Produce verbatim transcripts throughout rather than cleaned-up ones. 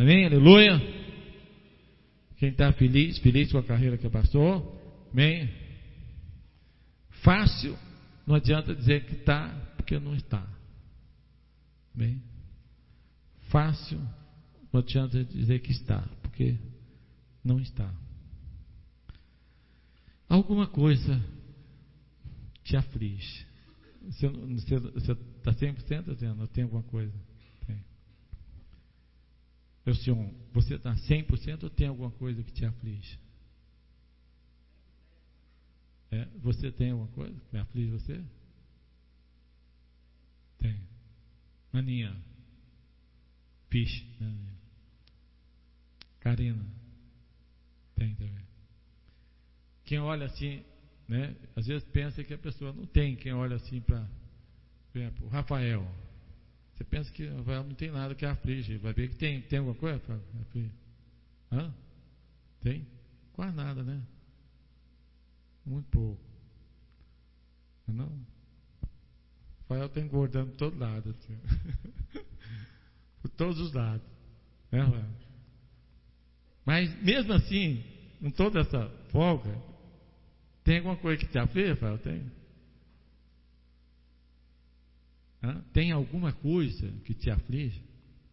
Amém? Aleluia. Quem está feliz, feliz com a carreira que passou. Amém? Fácil, não adianta dizer que está, porque não está. Amém? Fácil, não adianta dizer que está, porque não está. Alguma coisa te aflige. Você está cem por cento dizendo, tem alguma coisa? Tem. Eu, senhor, você está cem por cento ou tem alguma coisa que te aflige? É, você tem alguma coisa que aflige você? Tem. Aninha. Piche. Né? Karina. Tem também. Quem olha assim, né, às vezes pensa que a pessoa não tem. Quem olha assim para, por exemplo, o Rafael. Você pensa que o Rafael não tem nada que aflige. Vai ver que tem, tem alguma coisa para afligir? Hã? Tem? Quase nada, né? Muito pouco. Não? O Rafael está engordando por todo lado. Assim. Por todos os lados. Né, Rafael? Mas mesmo assim, com toda essa folga, tem alguma coisa que te aflige, Rafael? Tem? Hã? Tem alguma coisa que te aflige?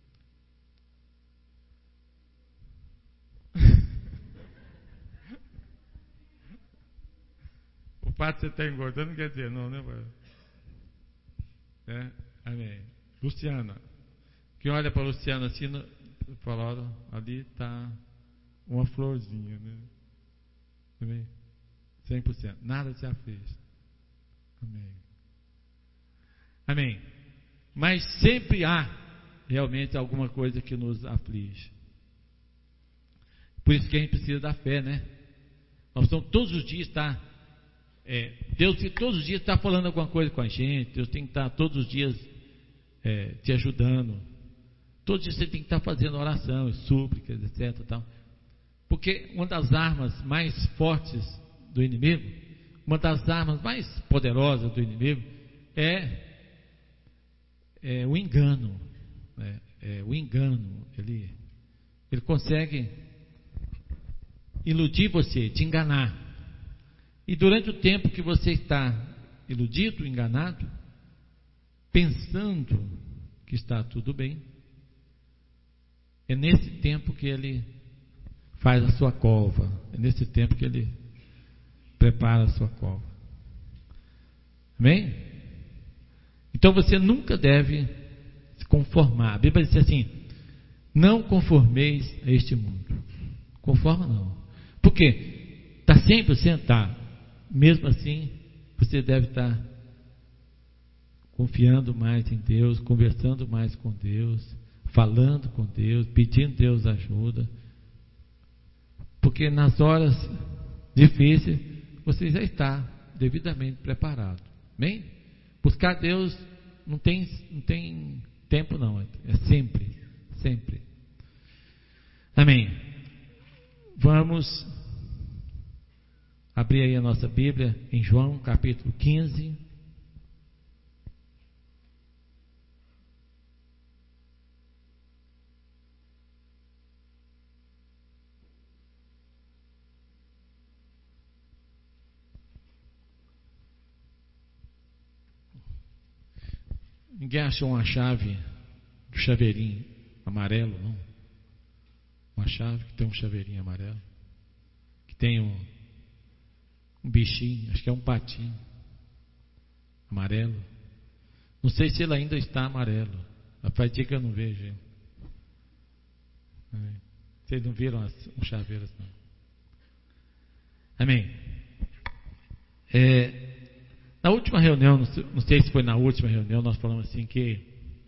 O fato de você estar engordando não quer dizer não, né, Rafael? É? Amém. Luciana. Quem olha para a Luciana assim, fala, olha, ali está uma florzinha, né? Amém? cem por cento. Nada te aflige. Amém. Amém. Mas sempre há realmente alguma coisa que nos aflige. Por isso que a gente precisa da fé, né? Nós precisamos todos os dias estar. É, Deus todos os dias está falando alguma coisa com a gente. Deus tem que estar todos os dias é, te ajudando. Todos os dias você tem que estar fazendo oração, súplicas, etc. Tal. Porque uma das armas mais fortes do inimigo, uma das armas mais poderosas do inimigo é, é o engano. Né? É o engano. Ele, ele consegue iludir você, te enganar. E durante o tempo que você está iludido, enganado, pensando que está tudo bem, é nesse tempo que ele faz a sua cova, é nesse tempo que ele prepara a sua cova. Amém? Então você nunca deve se conformar. A Bíblia diz assim: não conformeis a este mundo. Conforma não. Por quê? Está cem por cento? Está. Mesmo assim, você deve estar confiando mais em Deus, conversando mais com Deus, falando com Deus, pedindo Deus ajuda. Porque nas horas difíceis, você já está devidamente preparado. Amém? Buscar Deus não tem, não tem tempo não, é sempre, sempre. Amém. Vamos abrir aí a nossa Bíblia em João capítulo quinze. Ninguém achou uma chave do chaveirinho amarelo, não? Uma chave que tem um chaveirinho amarelo, que tem um, um bichinho, acho que é um patinho amarelo. Não sei se ele ainda está amarelo. Faz dia que eu não vejo ele. Amém. Vocês não viram as um chaveiras, não? Amém. É, na última reunião, não sei, não sei se foi na última reunião, nós falamos assim que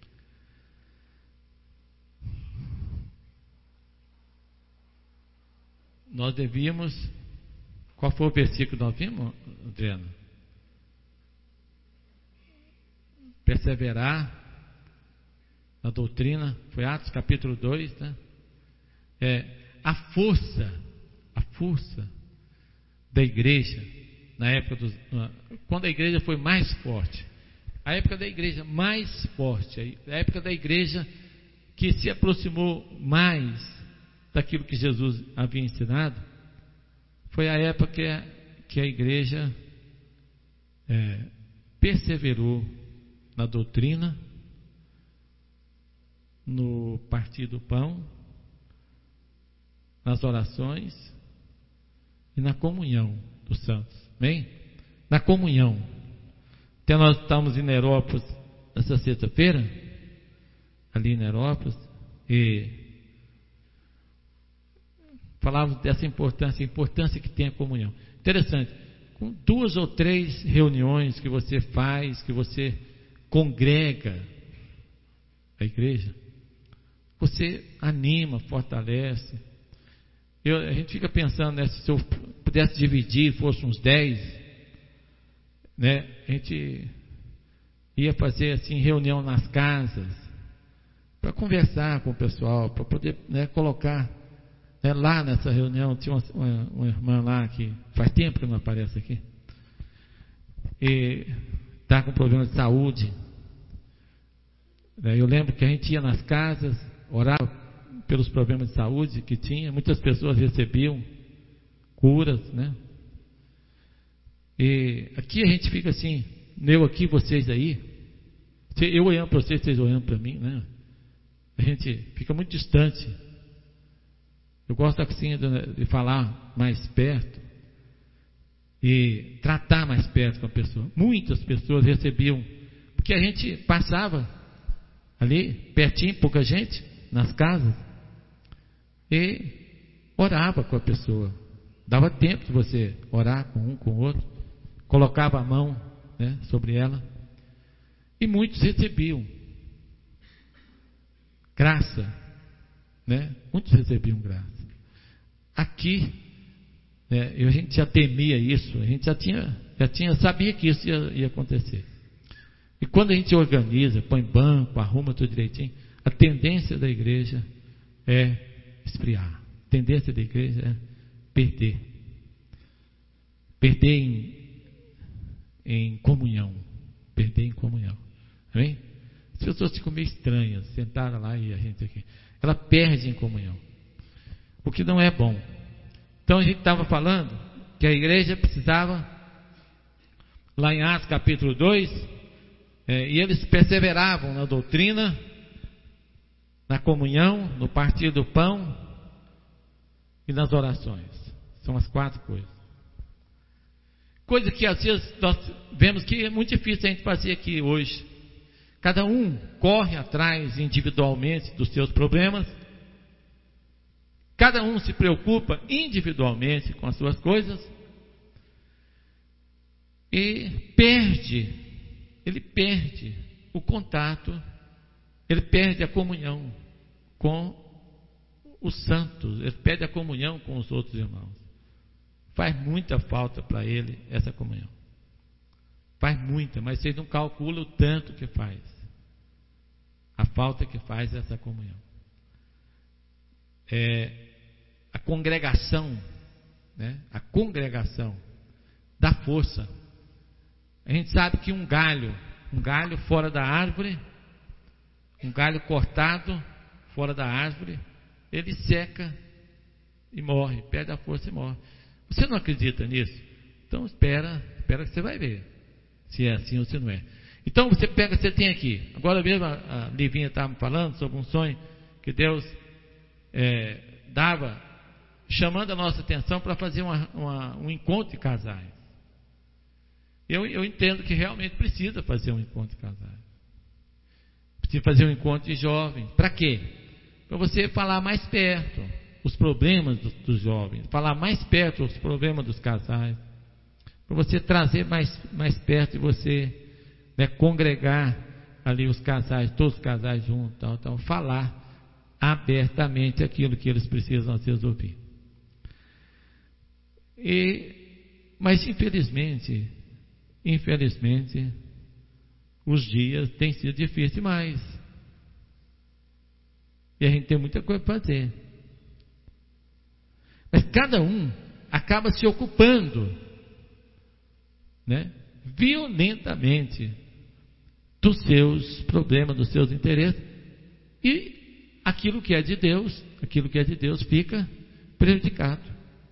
nós devíamos. Qual foi o versículo que nós vimos, Adriano? Perseverar na doutrina. Foi Atos capítulo dois, né? É, a força, a força da igreja na época dos, quando a igreja foi mais forte, a época da igreja mais forte, a época da igreja que se aproximou mais daquilo que Jesus havia ensinado, foi a época que a, que a igreja é, perseverou na doutrina, no partir do pão, nas orações e na comunhão dos santos. Amém? Na comunhão. Até nós estamos em Nerópolis nessa sexta-feira, ali em Nerópolis, e falávamos dessa importância, a importância que tem a comunhão. Interessante, com duas ou três reuniões que você faz, que você congrega a igreja, você anima, fortalece. Eu, a gente fica pensando, né, se eu pudesse dividir, fosse uns dez, né, a gente ia fazer assim reunião nas casas para conversar com o pessoal, para poder, né, colocar, né, lá nessa reunião. Tinha uma, uma, uma irmã lá que faz tempo que não aparece aqui, e está com problema de saúde. Eu lembro que a gente ia nas casas, orava pelos problemas de saúde que tinha, muitas pessoas recebiam curas, né? E aqui a gente fica assim, eu aqui, vocês aí, eu olhando para vocês, vocês olhando para mim, né? A gente fica muito distante. Eu gosto assim de, de falar mais perto e tratar mais perto com a pessoa. Muitas pessoas recebiam, porque a gente passava ali pertinho, pouca gente, nas casas, e orava com a pessoa. Dava tempo de você orar com um, com o outro, colocava a mão, né, sobre ela, e muitos recebiam graça, né? Muitos recebiam graça. Aqui, né, a gente já temia isso, a gente já tinha, já tinha, sabia que isso ia, ia acontecer. E quando a gente organiza, põe banco, arruma tudo direitinho, a tendência da igreja é esfriar. A tendência da igreja é perder. Perder em, em comunhão. Perder em comunhão. Amém? As pessoas ficam meio estranhas, sentaram lá e a gente aqui. Ela perde em comunhão. O que não é bom. Então a gente estava falando que a igreja precisava, lá em Atos capítulo dois, é, e eles perseveravam na doutrina, na comunhão, no partir do pão e nas orações. São as quatro coisas. Coisa que às vezes nós vemos que é muito difícil a gente fazer aqui hoje. Cada um corre atrás individualmente dos seus problemas. Cada um se preocupa individualmente com as suas coisas. E perde, ele perde o contato, ele perde a comunhão com os santos, ele perde a comunhão com os outros irmãos. Faz muita falta para ele essa comunhão. Faz muita, mas vocês não calculam o tanto que faz. A falta que faz essa comunhão. É, a congregação, né? A congregação dá força. A gente sabe que um galho, um galho fora da árvore, um galho cortado fora da árvore, ele seca e morre, perde a força e morre. Você não acredita nisso? Então espera, espera que você vai ver se é assim ou se não é. Então você pega, você tem aqui, agora mesmo a, a Livinha estava me falando sobre um sonho que Deus é, dava, chamando a nossa atenção para fazer uma, uma, um encontro de casais. Eu, eu entendo que realmente precisa fazer um encontro de casais. Precisa fazer um encontro de jovens. Para quê? Para você falar mais perto os problemas dos, dos jovens, falar mais perto os problemas dos casais, para você trazer mais, mais perto de você, né, congregar ali os casais, todos os casais juntos, tal, tal, falar abertamente aquilo que eles precisam às vezes ouvir. E, mas infelizmente, infelizmente, os dias têm sido difíceis demais. E a gente tem muita coisa para fazer. Mas cada um acaba se ocupando, né, violentamente dos seus problemas, dos seus interesses, e aquilo que é de Deus, aquilo que é de Deus fica prejudicado.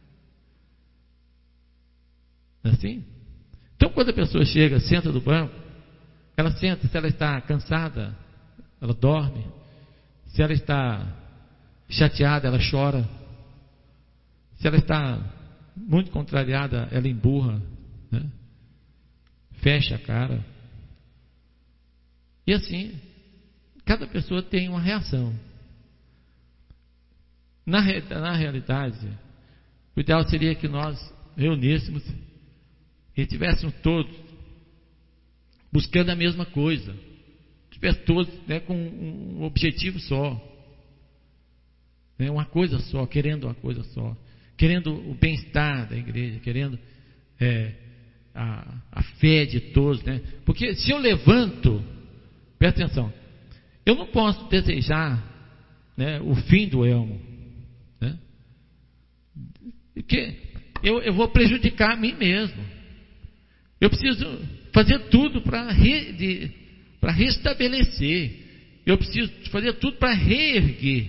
Não é assim? Então, quando a pessoa chega, senta no banco, ela senta, se ela está cansada, ela dorme. Se ela está chateada, ela chora. Se ela está muito contrariada, ela emburra, né? Fecha a cara. E assim, cada pessoa tem uma reação. Na, na realidade, o ideal seria que nós reuníssemos e estivéssemos todos buscando a mesma coisa, estivéssemos todos, né, com um objetivo só, né, uma coisa só, querendo uma coisa só, querendo o bem-estar da igreja, querendo é, a, a fé de todos, né? Porque se eu levanto, presta atenção, eu não posso desejar, né, o fim do elmo, né? Porque eu, eu vou prejudicar a mim mesmo. Eu preciso fazer tudo para re, para restabelecer. Eu preciso fazer tudo para reerguer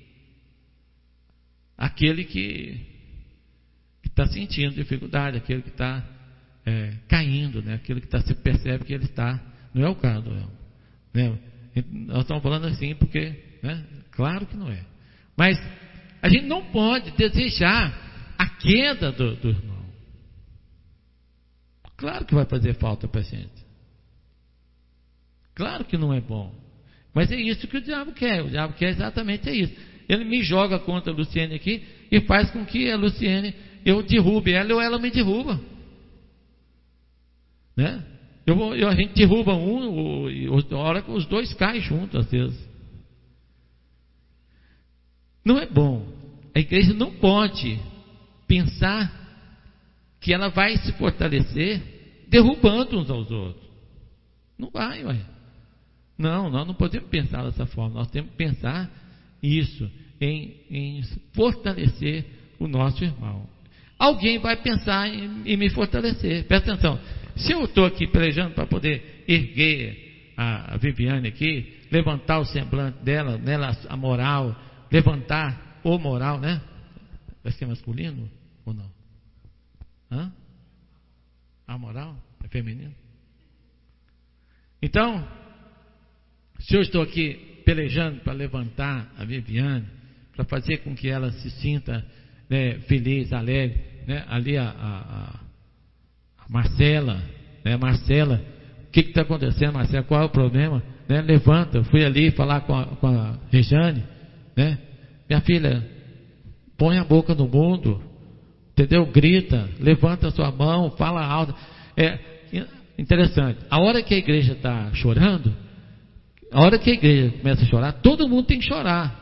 aquele que está sentindo dificuldade, aquele que está é, caindo, né? Aquele que tá, se percebe que ele está. Não é o caso, não, né? Nós estamos falando assim porque, né? Claro que não é. Mas a gente não pode desejar a queda do, do irmão. Claro que vai fazer falta para a gente. Claro que não é bom. Mas é isso que o diabo quer. O diabo quer exatamente isso. Ele me joga contra a Luciene aqui e faz com que a Luciene, eu derrube ela ou ela me derruba. Né? Eu vou, eu, a gente derruba um, e a hora que os dois caem juntos, às vezes. Não é bom. A igreja não pode pensar que ela vai se fortalecer derrubando uns aos outros. Não vai, ué. Não, nós não podemos pensar dessa forma. Nós temos que pensar isso, em, em fortalecer o nosso irmão. Alguém vai pensar em, em me fortalecer. Presta atenção. Se eu estou aqui pelejando para poder erguer a, a Viviane aqui, levantar o semblante dela, nela a moral, levantar o moral, né? Vai ser masculino ou não? Hã? A moral é feminino? Então, se eu estou aqui pelejando para levantar a Viviane, para fazer com que ela se sinta, né, feliz, alegre, né? Ali a, a, a Marcela, né? Marcela, o que está acontecendo, Marcela? Qual é o problema? Né? Levanta, eu fui ali falar com a, com a Rejane, né? Minha filha, põe a boca no mundo, entendeu? Grita, levanta a sua mão, fala alto. É interessante. A hora que a igreja está chorando, a hora que a igreja começa a chorar, todo mundo tem que chorar.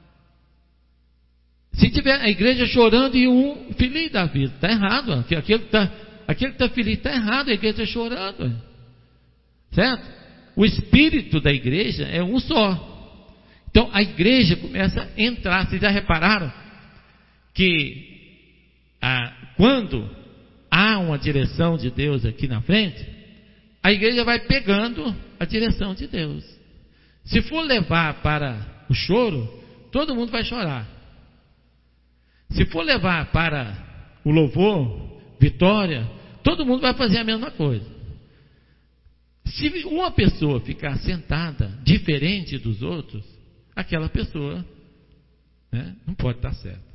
Se tiver a igreja chorando e um feliz da vida, está errado. Aquele que está aquele que tá feliz está errado, a igreja está chorando. Certo? O espírito da igreja é um só. Então a igreja começa a entrar. Vocês já repararam que ah, quando há uma direção de Deus aqui na frente, a igreja vai pegando a direção de Deus. Se for levar para o choro, todo mundo vai chorar. Se for levar para o louvor, vitória, todo mundo vai fazer a mesma coisa. Se uma pessoa ficar sentada diferente dos outros, aquela pessoa, né, não pode estar certa.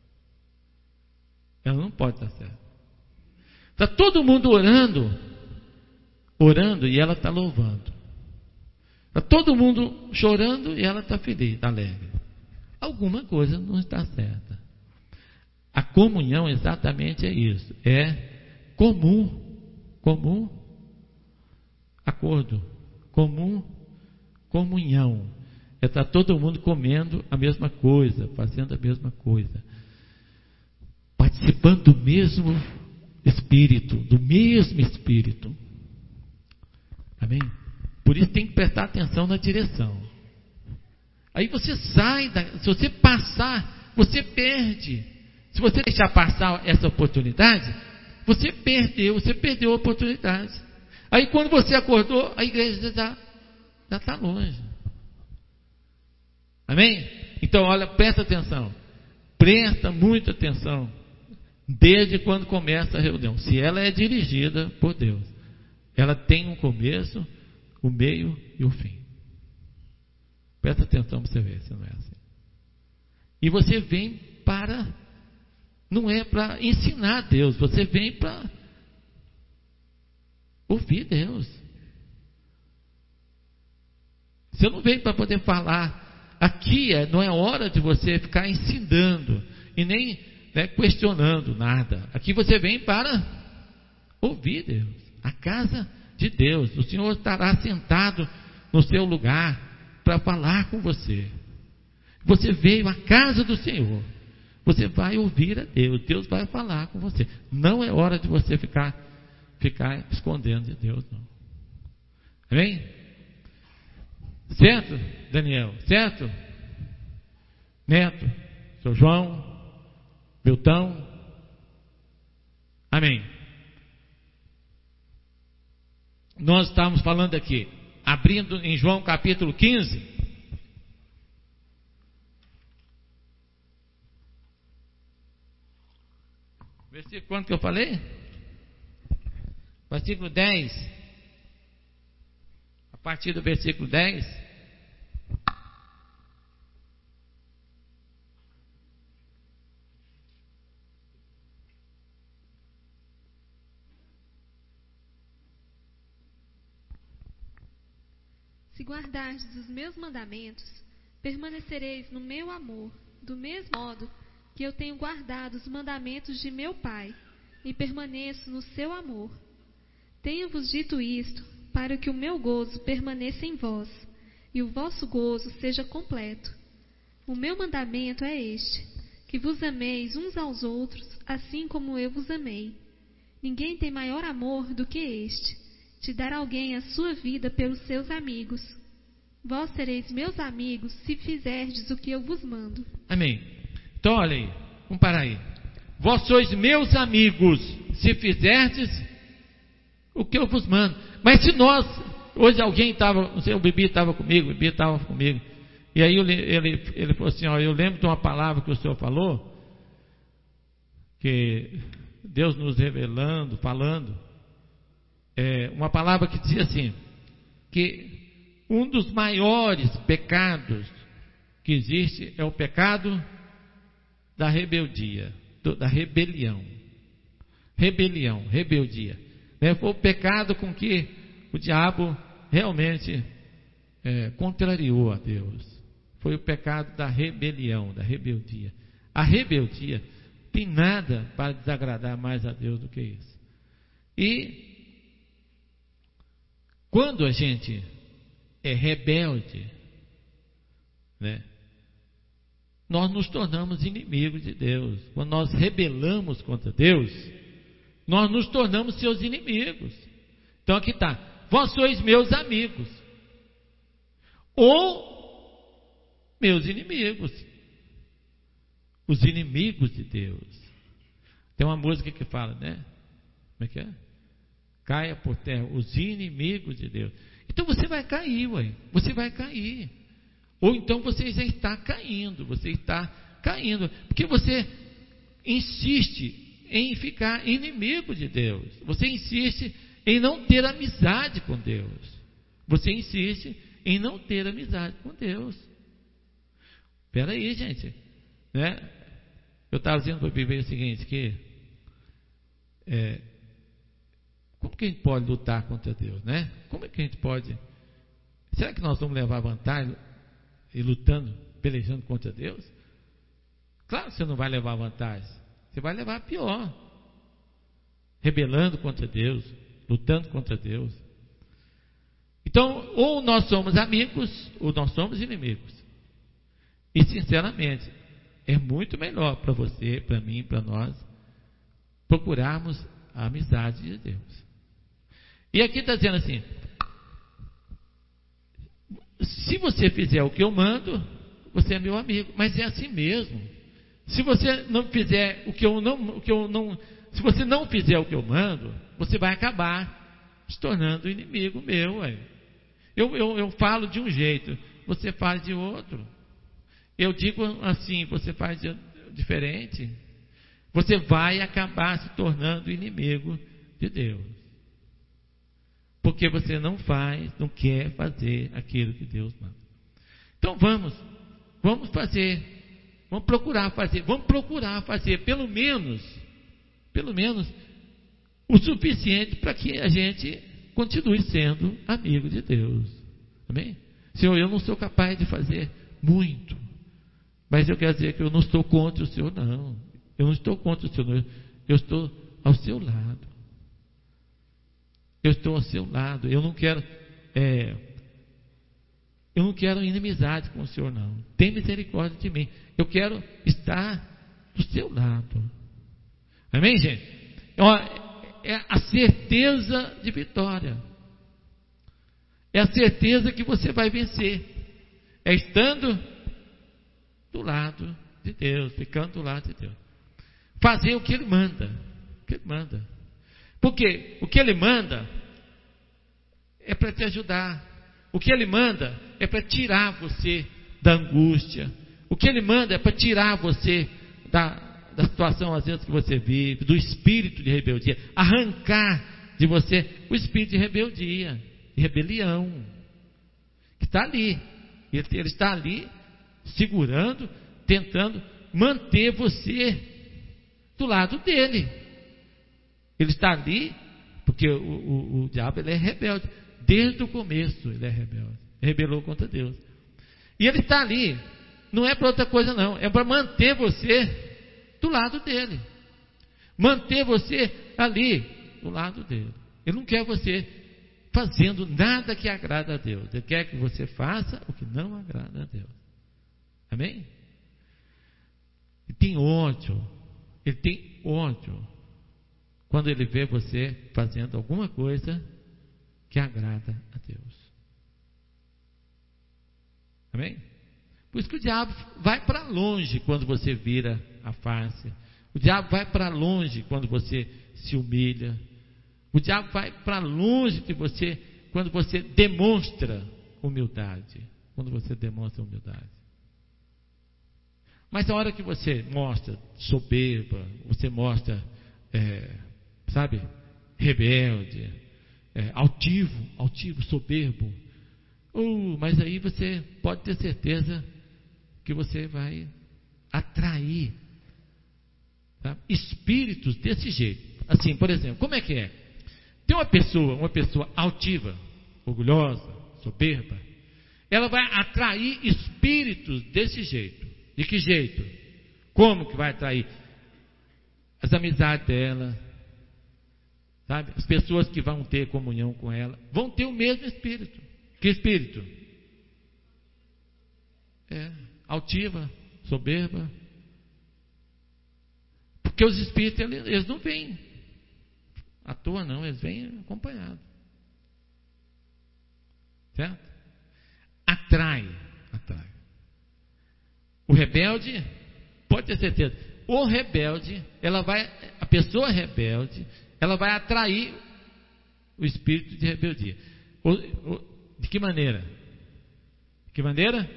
Ela não pode estar certa. Está todo mundo orando, orando e ela está louvando. Está todo mundo chorando e ela está feliz, alegre. Alguma coisa não está certa. A comunhão exatamente é isso. É comum. Comum. Acordo. Comum. Comunhão. É estar todo mundo comendo a mesma coisa, fazendo a mesma coisa. Participando do mesmo Espírito. Do mesmo Espírito. Amém? Por isso tem que prestar atenção na direção. Aí você sai, da, se você passar, você perde. Se você deixar passar essa oportunidade, você perdeu, você perdeu a oportunidade. Aí quando você acordou, a igreja já está longe. Amém? Então, olha, presta atenção. Presta muita atenção. Desde quando começa a reunião. Se ela é dirigida por Deus, ela tem um começo, o meio e o fim. Presta atenção para você ver se não é assim. E você vem para... Não é para ensinar Deus. Você vem para ouvir Deus. Você não vem para poder falar. Aqui é, não é hora de você ficar ensinando e nem, né, questionando nada. Aqui você vem para ouvir Deus. A casa de Deus. O Senhor estará sentado no seu lugar para falar com você. Você veio à casa do Senhor. Você vai ouvir a Deus. Deus vai falar com você. Não é hora de você ficar, ficar escondendo de Deus, não. Amém? Certo, Daniel? Certo? Neto, seu João, Beltão. Amém. Nós estamos falando aqui, abrindo em João capítulo quinze. Versículo quanto que eu falei? Versículo dez. A partir do versículo dez. Se guardardes os meus mandamentos, permanecereis no meu amor, do mesmo modo que eu tenho guardado os mandamentos de meu Pai, e permaneço no seu amor. Tenho-vos dito isto, para que o meu gozo permaneça em vós, e o vosso gozo seja completo. O meu mandamento é este, que vos ameis uns aos outros, assim como eu vos amei. Ninguém tem maior amor do que este, de dar alguém a sua vida pelos seus amigos. Vós sereis meus amigos, se fizerdes o que eu vos mando. Amém. Então, olha aí, vamos parar aí. Vós sois meus amigos, se fizerdes o que eu vos mando. Mas se nós, hoje alguém estava, não sei, o Bibi estava comigo, o Bibi estava comigo, e aí ele, ele, ele falou assim, ó, eu lembro de uma palavra que o Senhor falou, que Deus nos revelando, falando, é, uma palavra que dizia assim, que um dos maiores pecados que existe é o pecado da rebeldia, do, da rebelião. Rebelião, rebeldia. Né? Foi o pecado com que o diabo realmente é, contrariou a Deus. Foi o pecado da rebelião, da rebeldia. A rebeldia tem nada para desagradar mais a Deus do que isso. E quando a gente é rebelde, né? Nós nos tornamos inimigos de Deus. Quando nós rebelamos contra Deus, nós nos tornamos seus inimigos. Então aqui está, vós sois meus amigos, ou meus inimigos, os inimigos de Deus. Tem uma música que fala, né? Como é que é? Caia por terra os inimigos de Deus. Então você vai cair, ué. Você vai cair. Ou então você já está caindo, você está caindo, porque você insiste em ficar inimigo de Deus, você insiste em não ter amizade com Deus, você insiste em não ter amizade com Deus. Espera aí, gente, né? Eu estava dizendo para o Bíblia o seguinte, que é, como que a gente pode lutar contra Deus, né? Como é que a gente pode, será que nós vamos levar vantagem e lutando, pelejando contra Deus? Claro que você não vai levar vantagem, você vai levar pior, rebelando contra Deus, lutando contra Deus. Então, ou nós somos amigos, ou nós somos inimigos. E sinceramente, é muito melhor para você, para mim, para nós, procurarmos a amizade de Deus. E aqui está dizendo assim, se você fizer o que eu mando, você é meu amigo. Mas é assim mesmo. Se você não fizer o que eu não, o que eu não, se você não fizer o que eu mando, você vai acabar se tornando inimigo meu. Ué. Eu, eu, eu falo de um jeito, você fala de outro. eu digo assim, você faz diferente, você vai acabar se tornando inimigo de Deus. Porque você não faz, não quer fazer aquilo que Deus manda. Então vamos, vamos fazer, vamos procurar fazer, vamos procurar fazer pelo menos, pelo menos o suficiente para que a gente continue sendo amigo de Deus. Amém? Senhor, eu não sou capaz de fazer muito, mas eu quero dizer que eu não estou contra o Senhor, não. Eu não estou contra o Senhor, eu estou ao seu lado. Eu estou ao seu lado. Eu não quero, é, eu não quero inimizade com o Senhor, não. Tem misericórdia de mim. Eu quero estar do seu lado. Amém, gente? Ó, é a certeza de vitória. É a certeza que você vai vencer. É estando do lado de Deus, ficando do lado de Deus. Fazer o que Ele manda. O que Ele manda. Porque o que Ele manda é para te ajudar. O que Ele manda é para tirar você da angústia. O que Ele manda é para tirar você da, da situação, às vezes, que você vive, do espírito de rebeldia. Arrancar de você o espírito de rebeldia, de rebelião, que está ali. Ele, ele está ali, segurando, tentando manter você do lado dele. Ele está ali, porque o, o, o diabo ele é rebelde. Desde o começo ele é rebelde. Rebelou contra Deus. E ele está ali. Não é para outra coisa não. É para manter você do lado dele. Manter você ali, do lado dele. Ele não quer você fazendo nada que agrada a Deus. Ele quer que você faça o que não agrada a Deus. Amém? Ele tem ódio. Ele tem ódio quando ele vê você fazendo alguma coisa que agrada a Deus. Amém? Por isso que o diabo vai para longe quando você vira a face. O diabo vai para longe quando você se humilha. O diabo vai para longe de você quando você demonstra humildade. Quando você demonstra humildade. Mas a hora que você mostra soberba, você mostra, é, sabe, rebelde, é, altivo, altivo, soberbo, uh, mas aí você pode ter certeza que você vai atrair, tá, espíritos desse jeito. Assim, por exemplo, como é que é? Tem uma pessoa, uma pessoa altiva, orgulhosa, soberba, ela vai atrair espíritos desse jeito. De que jeito? Como que vai atrair? As amizades dela, sabe? As pessoas que vão ter comunhão com ela vão ter o mesmo espírito. Que espírito? É, altiva, soberba. Porque os espíritos, eles, eles não vêm à toa, não, eles vêm acompanhados. Certo? Atrai, atrai. O rebelde, pode ter certeza, o rebelde, ela vai, a pessoa rebelde, ela vai atrair o espírito de rebeldia. O, o, de que maneira? De que maneira?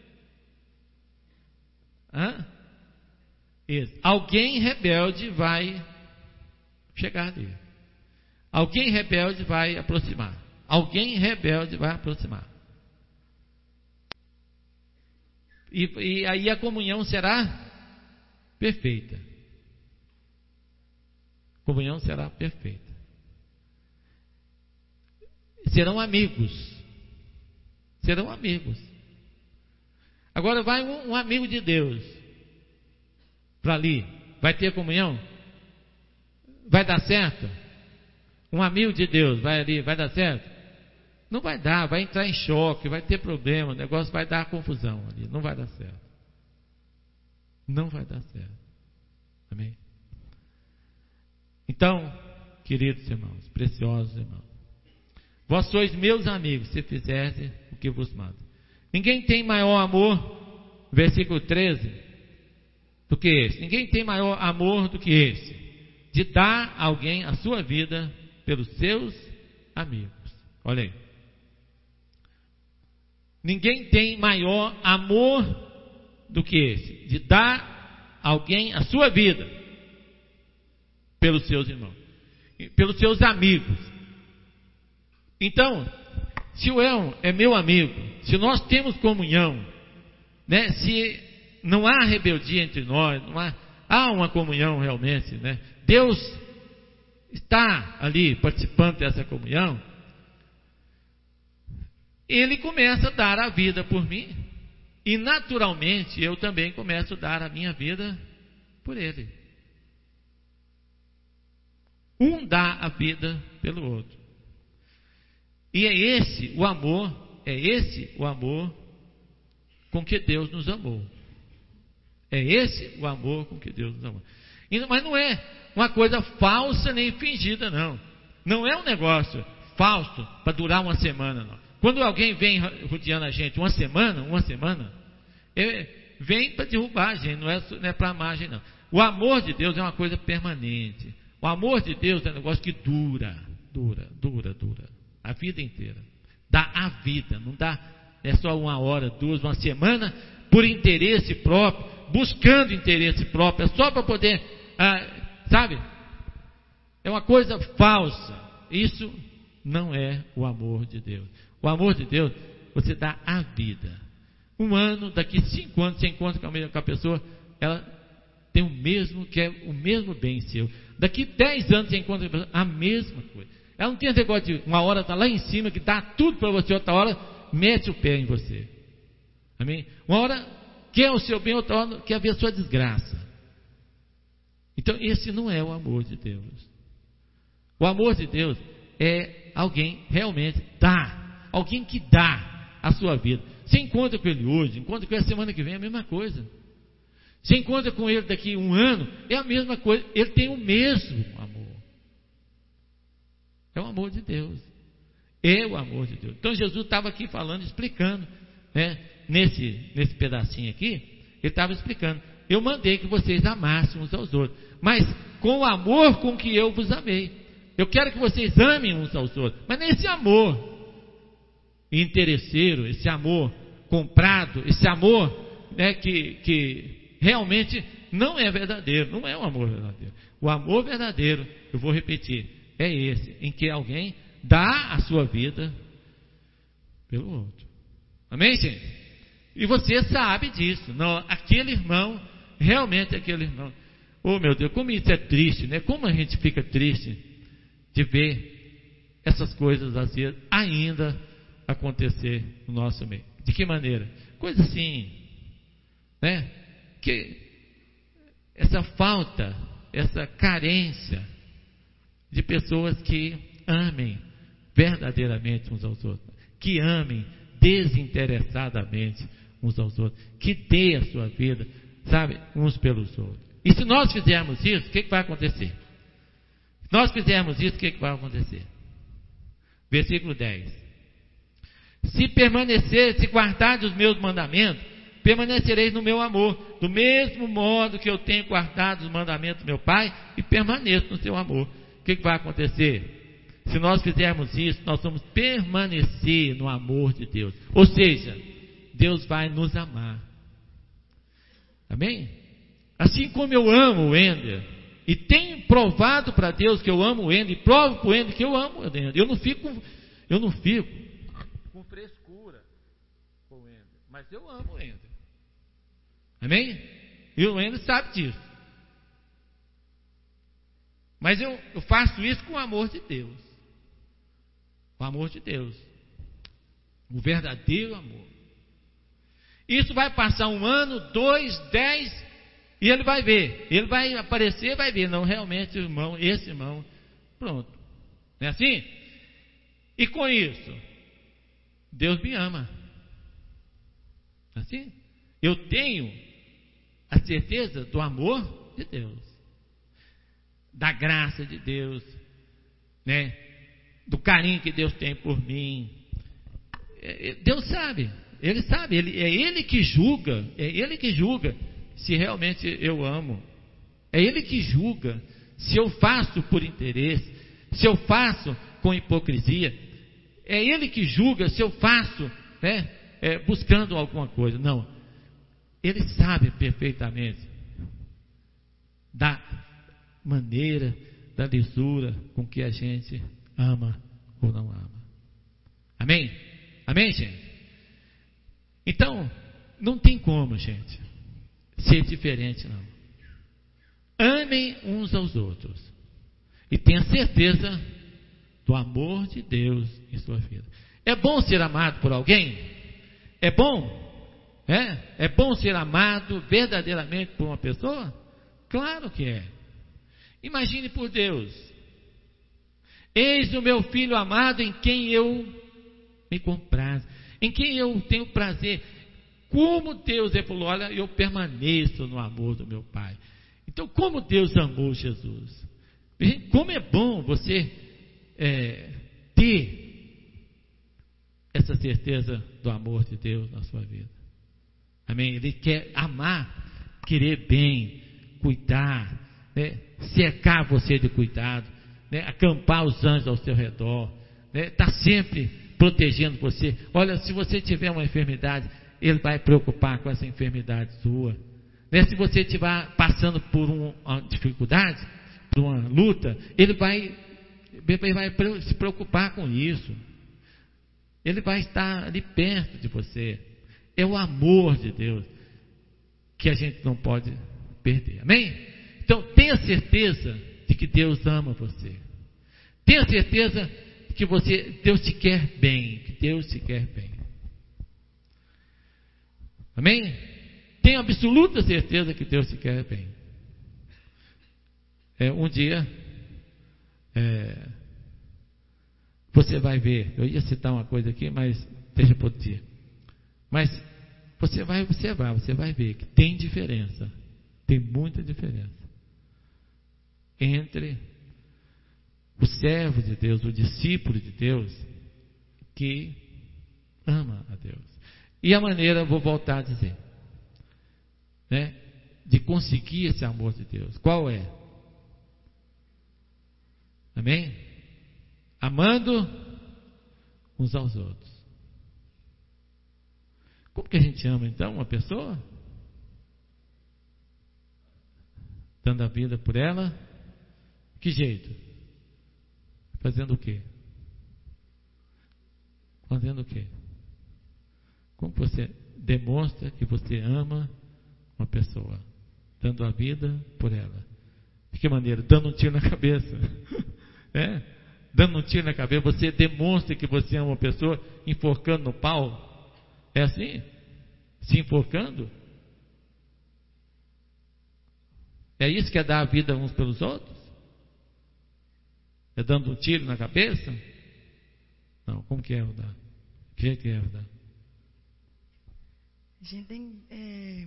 Hã? Isso. Alguém rebelde vai chegar ali. Alguém rebelde vai aproximar. Alguém rebelde vai aproximar. E, e aí a comunhão será perfeita. A comunhão será perfeita. Serão amigos. Serão amigos. Agora vai um, um amigo de Deus para ali. Vai ter comunhão? Vai dar certo? Um amigo de Deus vai ali, vai dar certo? Não vai dar, vai entrar em choque, vai ter problema, o negócio vai dar confusão ali, não vai dar certo. Não vai dar certo. Amém? Então, queridos irmãos, preciosos irmãos, vós sois meus amigos, se fizerem o que vos mando. Ninguém tem maior amor, versículo treze, do que esse. Ninguém tem maior amor do que esse, de dar a alguém a sua vida pelos seus amigos. Olha aí. Ninguém tem maior amor do que esse, de dar a alguém a sua vida pelos seus irmãos, pelos seus amigos. Então, se o Elmo é meu amigo, se nós temos comunhão, né, se não há rebeldia entre nós, não há, há uma comunhão realmente, né, Deus está ali participando dessa comunhão, Ele começa a dar a vida por mim, e naturalmente eu também começo a dar a minha vida por Ele. Um dá a vida pelo outro. E é esse o amor, é esse o amor com que Deus nos amou. É esse o amor com que Deus nos amou. E, mas não é uma coisa falsa nem fingida, não. Não é um negócio falso para durar uma semana, não. Quando alguém vem rodeando a gente uma semana, uma semana, é, vem para derrubar a gente, não é, não é para amar a gente, não. O amor de Deus é uma coisa permanente. O amor de Deus é um negócio que dura, dura, dura, dura. A vida inteira. Dá a vida, não dá, é só uma hora, duas, uma semana, por interesse próprio, buscando interesse próprio, é só para poder, ah, sabe? É uma coisa falsa. Isso não é o amor de Deus. O amor de Deus, você dá a vida. Um ano, daqui cinco anos, você encontra com a pessoa, ela tem o mesmo, quer o mesmo bem seu. Daqui dez anos, você encontra com a pessoa, a mesma coisa. Ela não tem esse negócio de uma hora está lá em cima, que dá tudo para você, outra hora mete o pé em você. Amém? Uma hora quer o seu bem, outra hora quer ver a sua desgraça. Então, esse não é o amor de Deus. O amor de Deus é alguém realmente dá. Alguém que dá a sua vida. Você encontra com ele hoje, encontra com ele semana que vem, é a mesma coisa. Você encontra com ele daqui a um ano, é a mesma coisa. Ele tem o mesmo amor. É o amor de Deus. É o amor de Deus. Então Jesus estava aqui falando, explicando, né? Nesse, nesse pedacinho aqui, ele estava explicando. Eu mandei que vocês amassem uns aos outros, mas com o amor com que eu vos amei. Eu quero que vocês amem uns aos outros, mas nesse amor interesseiro, esse amor comprado, esse amor, né, que, que realmente não é verdadeiro, não é um amor verdadeiro. O amor verdadeiro, eu vou repetir, é esse, em que alguém dá a sua vida pelo outro. Amém, gente? E você sabe disso. Não, aquele irmão, realmente aquele irmão. Oh, meu Deus, como isso é triste, né? Como a gente fica triste de ver essas coisas assim ainda acontecer no nosso meio. De que maneira? Coisa assim, né? Que essa falta, essa carência de pessoas que amem verdadeiramente uns aos outros, que amem desinteressadamente uns aos outros, que dê a sua vida, sabe, uns pelos outros. E se nós fizermos isso, o que, que vai acontecer? Se nós fizermos isso, o que, que vai acontecer? Versículo dez. Se permanecer, se guardardes os meus mandamentos, permanecereis no meu amor, do mesmo modo que eu tenho guardado os mandamentos do meu Pai, e permaneço no seu amor. O que, que vai acontecer? Se nós fizermos isso, nós vamos permanecer no amor de Deus. Ou seja, Deus vai nos amar. Amém? Assim como eu amo o Ender, e tenho provado para Deus que eu amo o Ender, e provo para o Ender que eu amo o Ender. Eu não fico, eu não fico com frescura com o Ender, mas eu amo o Ender. Amém? E o Ender sabe disso. Mas eu, eu faço isso com o amor de Deus. O amor de Deus. O verdadeiro amor. Isso vai passar um ano, dois, dez, e ele vai ver. Ele vai aparecer, vai ver. Não, realmente, irmão, esse irmão, pronto. Não é assim? E com isso, Deus me ama. Não é assim? Eu tenho a certeza do amor de Deus. Da graça de Deus, né? Do carinho que Deus tem por mim. Deus sabe, Ele sabe, ele, é Ele que julga, é Ele que julga se realmente eu amo. É Ele que julga se eu faço por interesse, se eu faço com hipocrisia. É Ele que julga se eu faço, né, é, buscando alguma coisa. Não, Ele sabe perfeitamente da maneira, da lisura com que a gente ama ou não ama. Amém? Amém, gente? Então, não tem como, gente, ser diferente, não. Amem uns aos outros e tenha certeza do amor de Deus em sua vida. É bom ser amado por alguém? É bom? É? É bom ser amado verdadeiramente por uma pessoa? Claro que é. Imagine por Deus: eis o meu filho amado em quem eu me comprazo, em quem eu tenho prazer. Como Deus é, falou: olha, eu permaneço no amor do meu Pai. Então, como Deus amou Jesus? Como é bom você é, ter essa certeza do amor de Deus na sua vida. Amém? Ele quer amar, querer bem, cuidar, né? Cercar você de cuidado, né? Acampar os anjos ao seu redor, né? Tá sempre protegendo você. Olha, se você tiver uma enfermidade, Ele vai preocupar com essa enfermidade sua, né? Se você estiver passando por uma dificuldade, por uma luta, Ele vai, ele vai se preocupar com isso. Ele vai estar ali perto de você. É o amor de Deus que a gente não pode perder. Amém? Então tenha certeza de que Deus ama você. Tenha certeza de que você, Deus te quer bem, que Deus te quer bem. Amém? Tenha absoluta certeza que Deus te quer bem. É, um dia é, você vai ver. Eu ia citar uma coisa aqui, mas deixa para outro dia. Mas você vai observar, você vai ver que tem diferença, tem muita diferença entre o servo de Deus, o discípulo de Deus, que ama a Deus. E a maneira, vou voltar a dizer, né, de conseguir esse amor de Deus, qual é? Amém? Amando uns aos outros. Como que a gente ama então uma pessoa? Dando a vida por ela. Que jeito? Fazendo o quê? Fazendo o quê? Como você demonstra que você ama uma pessoa? Dando a vida por ela. De que maneira? Dando um tiro na cabeça. É? Dando um tiro na cabeça. Você demonstra que você ama uma pessoa enforcando no pau. É assim? Se enforcando? É isso que é dar a vida uns pelos outros? É dando um tiro na cabeça? Não, como que é dar? Que jeito que é dar? A gente tem... É...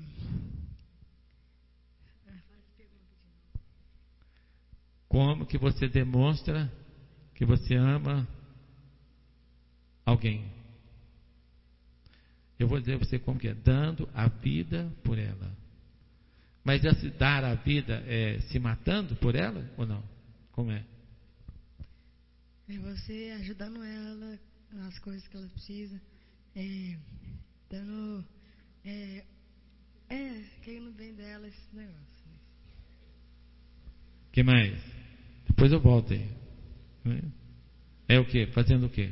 Como que você demonstra que você ama alguém? Eu vou dizer a você como que é: dando a vida por ela. Mas esse dar a vida é se matando por ela ou não? Como é? É você ajudando ela nas coisas que ela precisa, é, dando, é, é, querendo bem dela, esse negócio. Que mais? Depois eu volto aí. É o que? Fazendo o quê?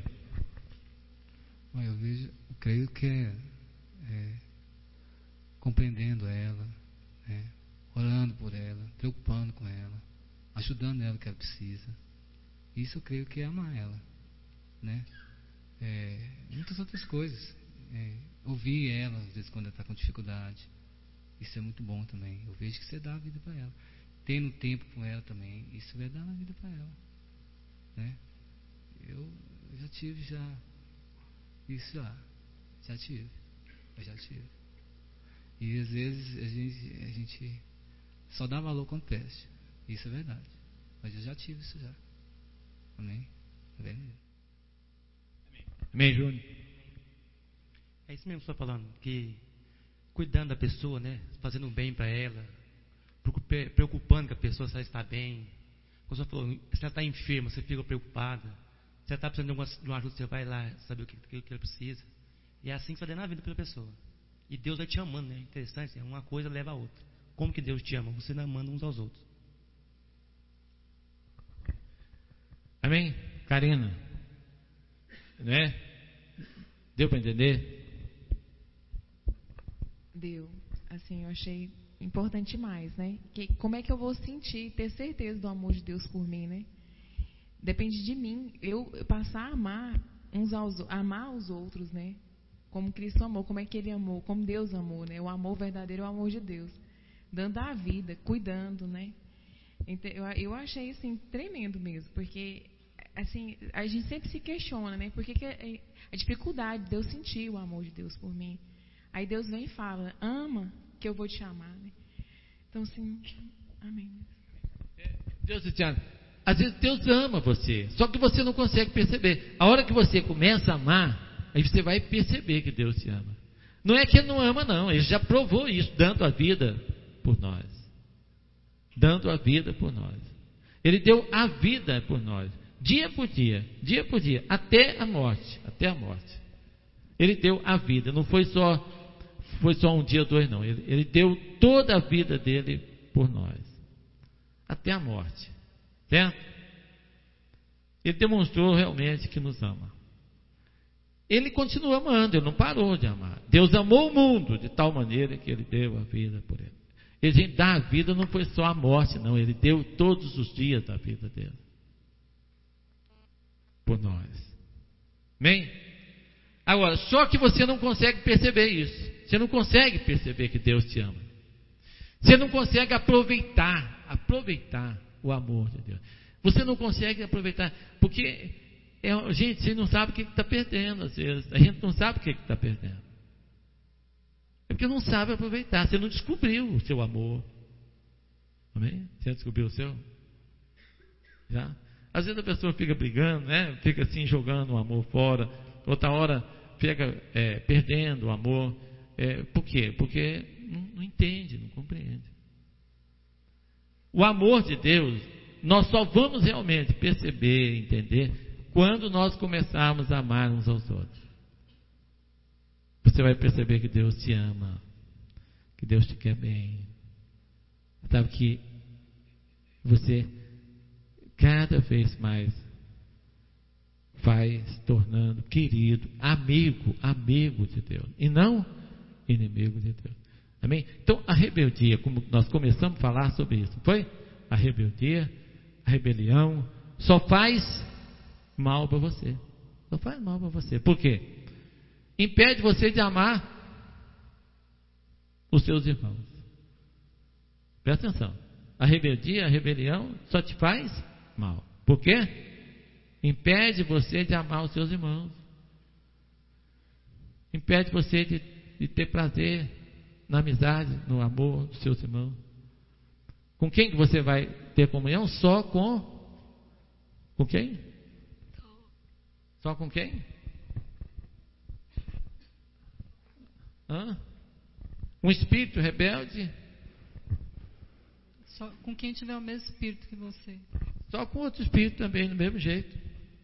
Eu vejo, eu creio que é, é compreendendo ela, é, orando por ela, preocupando com ela, ajudando ela que ela precisa. Isso eu creio que é amar ela, né? É, muitas outras coisas. É, ouvir ela, às vezes, quando ela está com dificuldade. Isso é muito bom também. Eu vejo que você dá a vida para ela. Tendo tempo com ela também, isso vai dar a vida para ela, né? Eu, eu já tive já isso já, já tive, eu já tive. E às vezes a gente, a gente só dá valor quando perde. Isso é verdade. Mas eu já tive isso já. Amém? Amém, Amém, Júnior? É isso mesmo que você está falando, que cuidando da pessoa, né? Fazendo bem para ela, preocupando que a pessoa se ela está bem. Como você falou, se ela está enferma, você fica preocupada. Se ela está precisando de, alguma, de uma ajuda, você vai lá saber o que, que, que ela precisa. E é assim que você vai dando a vida pela pessoa. E Deus vai te amando, né? Interessante, uma coisa leva a outra. Como que Deus te ama? Você não amando uns aos outros. Amém? Karina, né? Deu para entender? Deu. Assim, eu achei importante demais, né? Que, como é que eu vou sentir, ter certeza do amor de Deus por mim, né? Depende de mim, eu passar a amar uns aos, amar os outros, né? Como Cristo amou, como é que Ele amou, como Deus amou, né? O amor verdadeiro é o amor de Deus, dando a vida, cuidando, né? Então, eu, eu achei assim tremendo mesmo, porque assim a gente sempre se questiona, né? Por que que é a dificuldade de eu sentir o amor de Deus por mim? Aí Deus vem e fala: ama, que eu vou te amar, né? Então, assim, amém. Deus te ama. Às vezes Deus ama você, só que você não consegue perceber. A hora que você começa a amar, aí você vai perceber que Deus te ama. Não é que Ele não ama, não. Ele já provou isso, dando a vida por nós. Dando a vida por nós. Ele deu a vida por nós. Dia por dia, dia por dia, até a morte, até a morte. Ele deu a vida, não foi só, foi só um dia ou dois, não. Ele, ele deu toda a vida dele por nós, até a morte, certo? Ele demonstrou realmente que nos ama. Ele continua amando, ele não parou de amar. Deus amou o mundo de tal maneira que Ele deu a vida por ele. Ele dá a vida, não foi só a morte, não. Ele deu todos os dias da vida dele por nós. Amém? Agora, só que você não consegue perceber isso. Você não consegue perceber que Deus te ama. Você não consegue aproveitar, aproveitar o amor de Deus. Você não consegue aproveitar, porque, é, gente, você não sabe o que está perdendo, às vezes. A gente não sabe o que está perdendo. É porque não sabe aproveitar. Você não descobriu o seu amor. Amém? Você descobriu o seu? Já? Às vezes a pessoa fica brigando, né? Fica assim jogando o amor fora. Outra hora fica é, perdendo o amor. É, por quê? Porque não, não entende, não compreende. O amor de Deus, nós só vamos realmente perceber, entender, quando nós começarmos a amar uns aos outros. Você vai perceber que Deus te ama, que Deus te quer bem. Sabe que você cada vez mais vai se tornando querido, amigo, amigo de Deus, e não inimigo de Deus. Amém? Então a rebeldia, como nós começamos a falar sobre isso, foi? A rebeldia, a rebelião, só faz mal para você. Só faz mal para você. Por quê? Impede você de amar os seus irmãos. Presta atenção. A rebeldia, a rebelião só te faz mal. Por quê? Impede você de amar os seus irmãos. Impede você de, de ter prazer na amizade, no amor dos seus irmãos. Com quem que você vai ter comunhão? Só com com quem? Só com quem? Hã? Um espírito rebelde? Só com quem tiver o mesmo espírito que você. Só com outro espírito também, do mesmo jeito.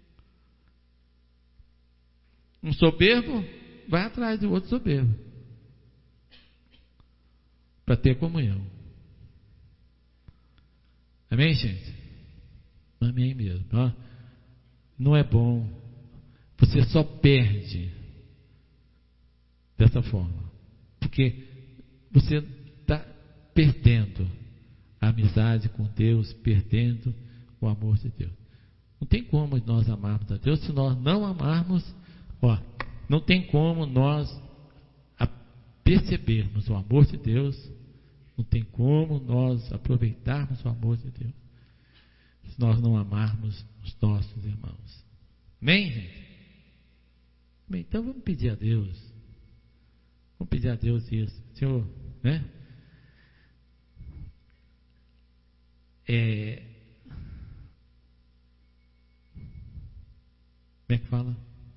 Um soberbo vai atrás do outro soberbo para ter comunhão. Amém, gente? Amém mesmo. Ó, não é bom. Você só perde dessa forma, porque você está perdendo a amizade com Deus, perdendo o amor de Deus. Não tem como nós amarmos a Deus se nós não amarmos. Ó, não tem como nós percebermos o amor de Deus. Não tem como nós aproveitarmos o amor de Deus se nós não amarmos os nossos irmãos. Amém, gente? Bem, então vamos pedir a Deus. Vamos pedir a Deus isso. Senhor, né? É... Como é que fala?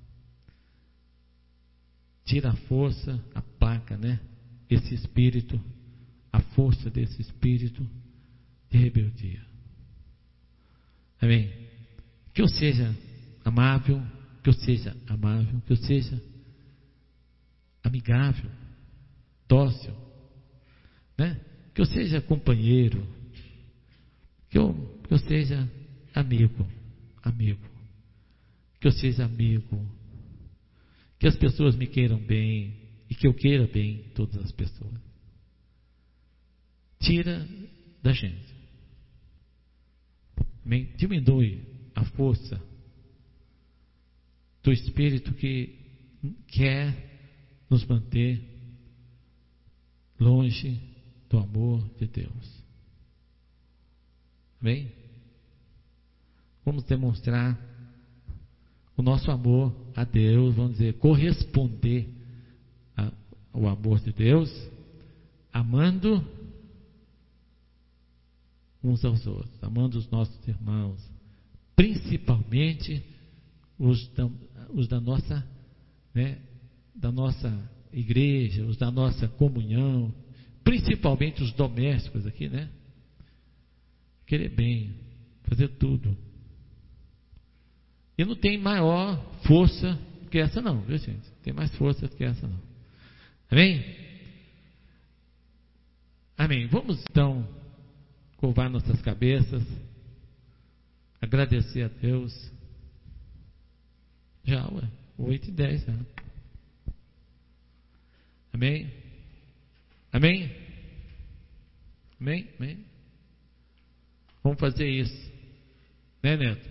Tira a força, a placa, né? Esse espírito, a força desse espírito de rebeldia. Amém? Que eu seja amável, que eu seja amável, que eu seja amigável, sócio, né? Que eu seja companheiro, que eu, que eu seja amigo, amigo, que eu seja amigo, que as pessoas me queiram bem e que eu queira bem todas as pessoas. Tira da gente, diminui a força do Espírito que quer nos manter longe do amor de Deus. Amém? Vamos demonstrar o nosso amor a Deus, vamos dizer, corresponder a, ao amor de Deus, amando uns aos outros, amando os nossos irmãos, principalmente os da, os da nossa, né, da nossa igreja, os da nossa comunhão, principalmente os domésticos aqui, né? Querer bem, fazer tudo. E não tem maior força que essa não, viu gente? Tem mais força que essa não. Amém? Amém. Vamos então curvar nossas cabeças, agradecer a Deus. Já, ué, oito e dez já. Amém? Amém? Amém? Amém? Vamos fazer isso, né, Neto?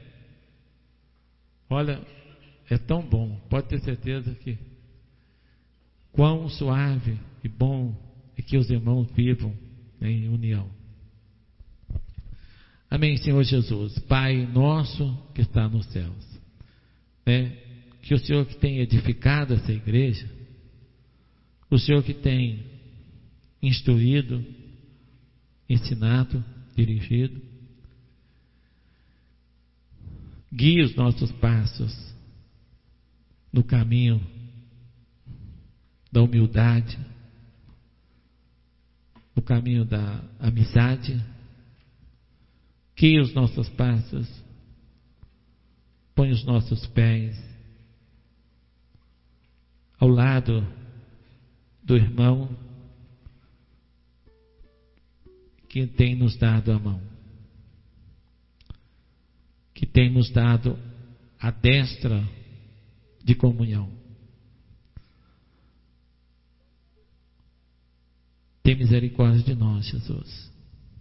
Olha, é tão bom, pode ter certeza que quão suave e bom é que os irmãos vivam em união. Amém, Senhor Jesus. Pai nosso que está nos céus, né? Que o Senhor que tem edificado essa igreja, o Senhor que tem instruído, ensinado, dirigido, guie os nossos passos no caminho da humildade, no caminho da amizade. Guie os nossos passos, põe os nossos pés ao lado do irmão que tem nos dado a mão, que tem nos dado a destra de comunhão. Tem misericórdia de nós, Jesus.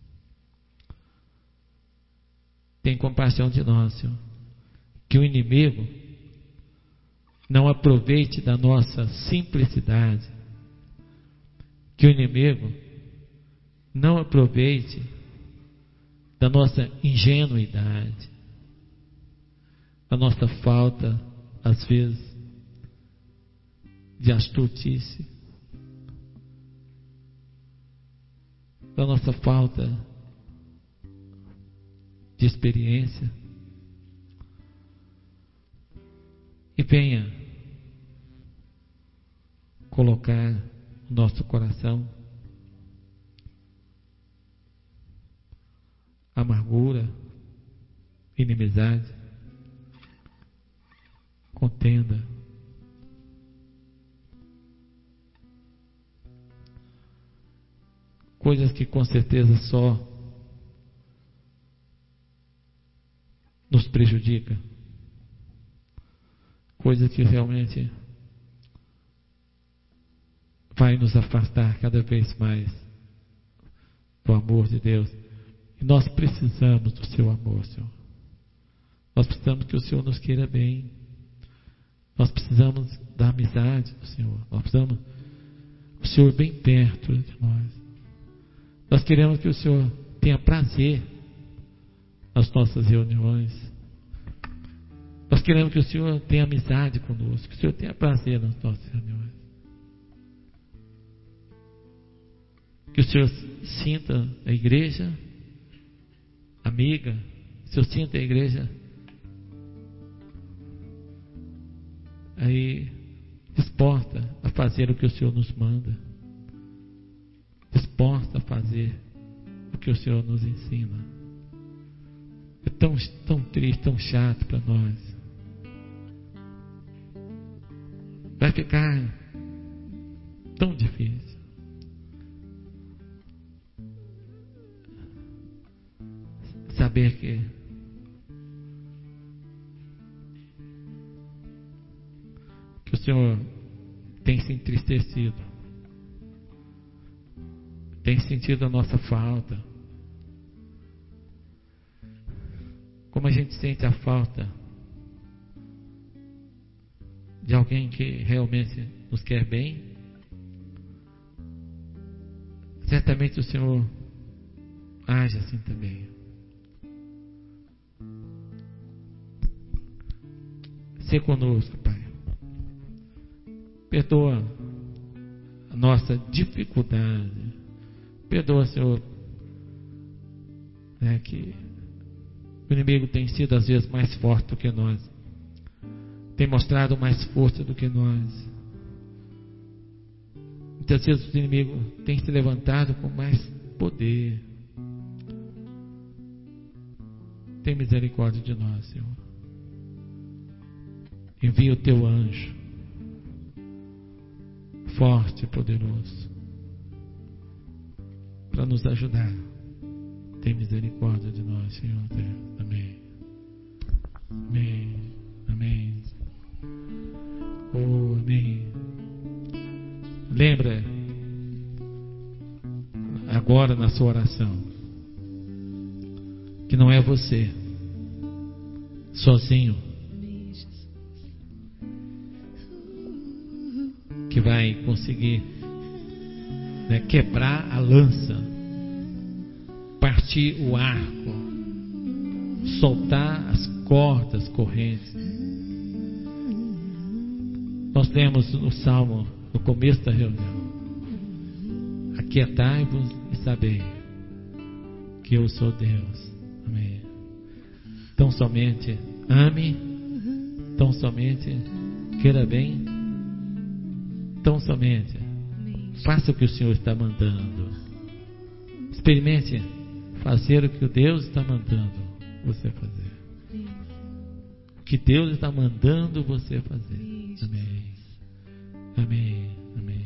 Tem compaixão de nós, Senhor. Que o inimigo não aproveite da nossa simplicidade. Que o inimigo não aproveite da nossa ingenuidade, da nossa falta, às vezes, de astutice, da nossa falta de experiência, e venha colocar no nosso coração amargura, inimizade, contenda, coisas que com certeza só nos prejudica, coisa que realmente vai nos afastar cada vez mais do amor de Deus. E nós precisamos do seu amor, Senhor. Nós precisamos que o Senhor nos queira bem. Nós precisamos da amizade do Senhor. Nós precisamos do Senhor bem perto de nós. Nós queremos que o Senhor tenha prazer nas nossas reuniões. Nós queremos que o Senhor tenha amizade conosco, que o Senhor tenha prazer nas nossas reuniões. Que o Senhor sinta a igreja amiga, que o Senhor sinta a igreja aí disposta a fazer o que o Senhor nos manda, disposta a fazer o que o Senhor nos ensina. É tão, tão triste, tão chato para nós. Vai ficar tão difícil. saber que que o Senhor tem se entristecido, tem sentido a nossa falta, como a gente sente a falta de alguém que realmente nos quer bem. Certamente o Senhor age assim também. Se conosco, Pai. Perdoa a nossa dificuldade. Perdoa, Senhor, né, que o inimigo tem sido às vezes mais forte do que nós, tem mostrado mais força do que nós. Muitas vezes o inimigo tem se levantado com mais poder. Tem misericórdia de nós, Senhor. Envia o teu anjo, forte e poderoso, para nos ajudar. Tem misericórdia de nós, Senhor Deus. Amém. Amém. Amém. Oh, amém. Lembra agora na sua oração que não é você sozinho que vai conseguir, né, quebrar a lança, partir o arco, soltar as cordas correntes. Nós lemos no Salmo, no começo da reunião: aquietai-vos e sabei que eu sou Deus. Amém. Tão somente ame, tão somente queira bem, tão somente faça o que o Senhor está mandando. Experimente fazer o que o Deus está mandando você fazer. O que Deus está mandando você fazer. Amém. Amém. Amém.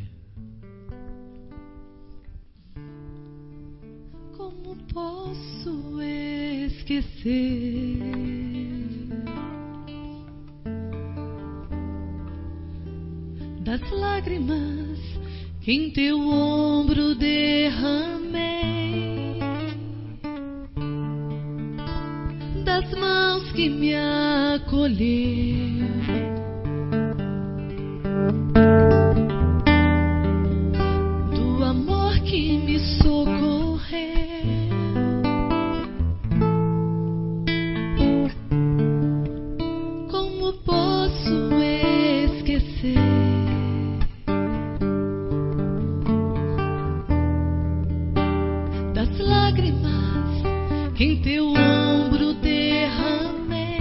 Como posso esquecer das lágrimas que em teu ombro derramei, das mãos que me acolheu, do amor que me socorreu. Como posso esquecer das lágrimas que em teu ombro derramei,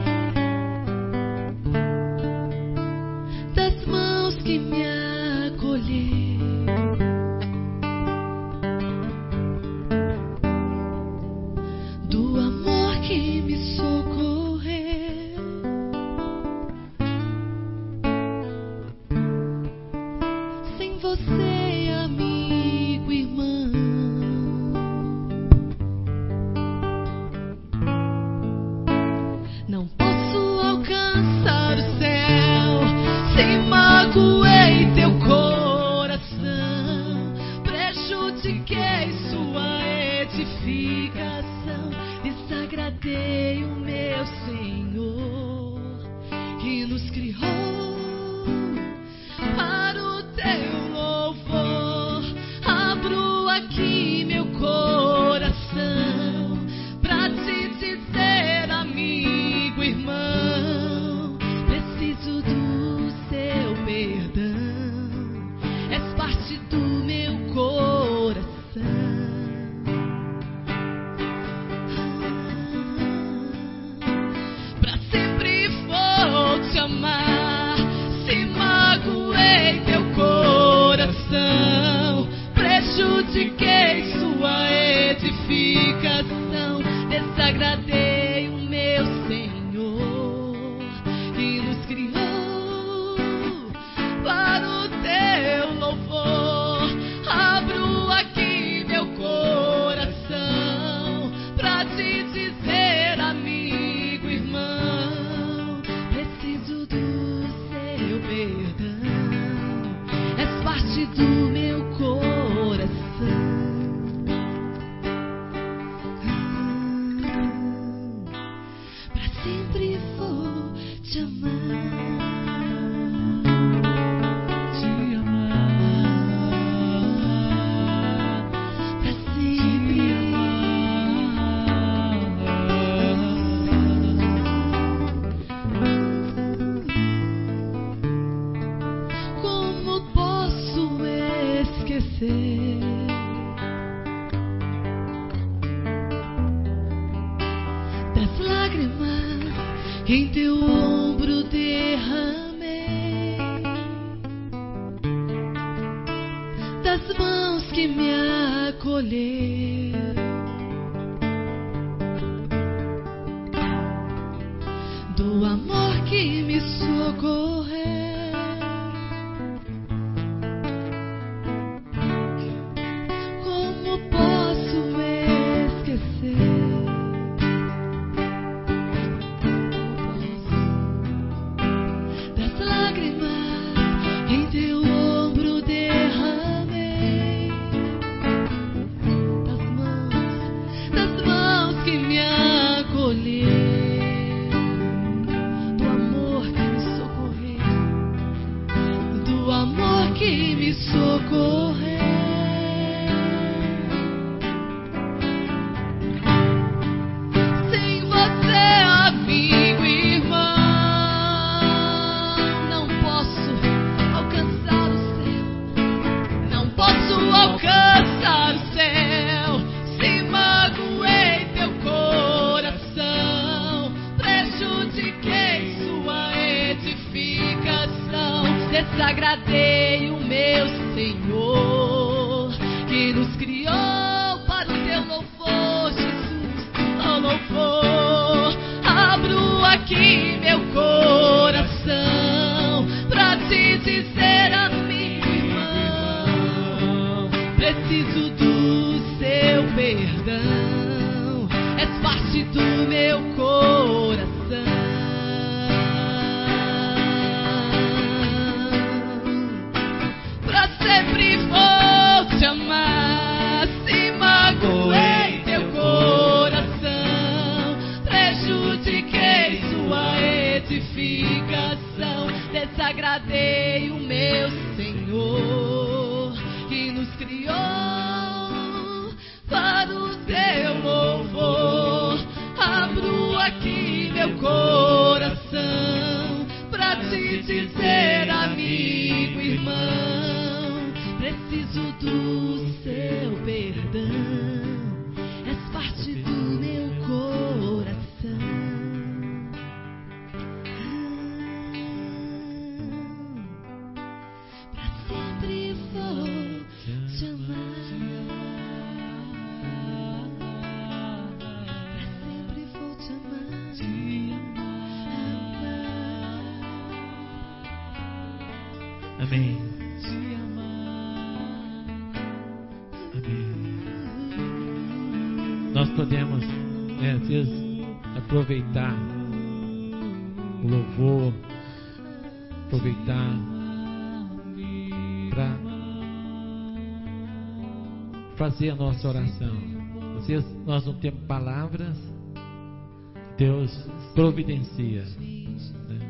das mãos que me acolheu, do amor que me socorreu. Sem você, amigo, irmão, não posso alcançar o céu. Sem magoei teu coração, prejudiquei sua edificação, desagradei o meu Senhor, que nos criou para o teu louvor. Abro aqui meu coração pra te dizer, amigo, irmão, preciso do seu perdão. És parte do meu coração. Pra sempre vou te amar. Se magoei teu coração, prejudiquei sua edificação, desagradei o meu Senhor, que nos criou para o teu louvor. Abro aqui meu coração pra te dizer, lágrimas em teu ombro derramei, das mãos que me acolheu, do amor que me socorreu. Como posso esquecer? Das lágrimas em teu ombro derramei, das mãos, das mãos que me acolheu, que me socorreu. Sem você, amigo e irmão, não posso alcançar o céu, não posso alcançar o céu. Se magoei teu coração, prejudiquei sua edificação, desagradei o meu Senhor, que nos criou para o teu louvor, Jesus, oh louvor. Abro aqui meu coração pra te dizer, amigo e irmão, preciso do seu perdão, és parte do meu coração. Sempre vou te amar. Se magoei teu coração, prejudiquei sua edificação, desagradei o meu Senhor, que nos criou para o teu louvor. Abro aqui meu coração pra te dizer, amigo, irmão, preciso do seu perdão, és parte do meu coração. Ah, pra sempre vou te amar, pra sempre vou te amar, te amar. Amém. Nós podemos, né, às vezes, aproveitar o louvor, aproveitar para fazer a nossa oração. Às vezes nós não temos palavras, Deus providencia, né?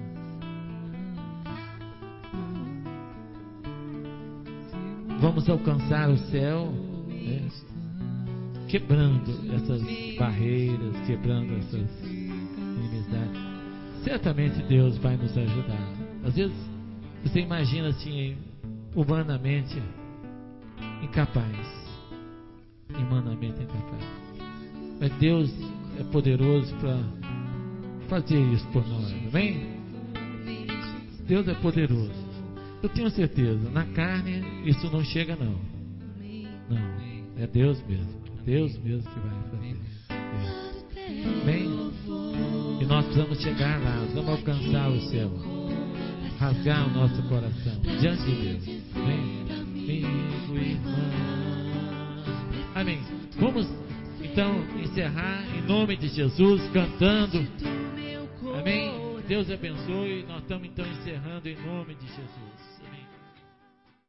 Vamos alcançar o céu, né? Quebrando essas barreiras, quebrando essas inimizades. Certamente Deus vai nos ajudar. Às vezes você imagina assim, humanamente incapaz, humanamente incapaz, mas Deus é poderoso para fazer isso por nós, amém? Deus é poderoso. Eu tenho certeza, na carne isso não chega não, não, é Deus mesmo. Deus mesmo que vai fazer. Bem, e nós precisamos chegar lá, precisamos alcançar o céu, rasgar o nosso coração diante de Deus. Bem, amigo e irmão. Amém. Vamos então encerrar em nome de Jesus, cantando. Amém. Deus abençoe. Nós estamos então encerrando em nome de Jesus.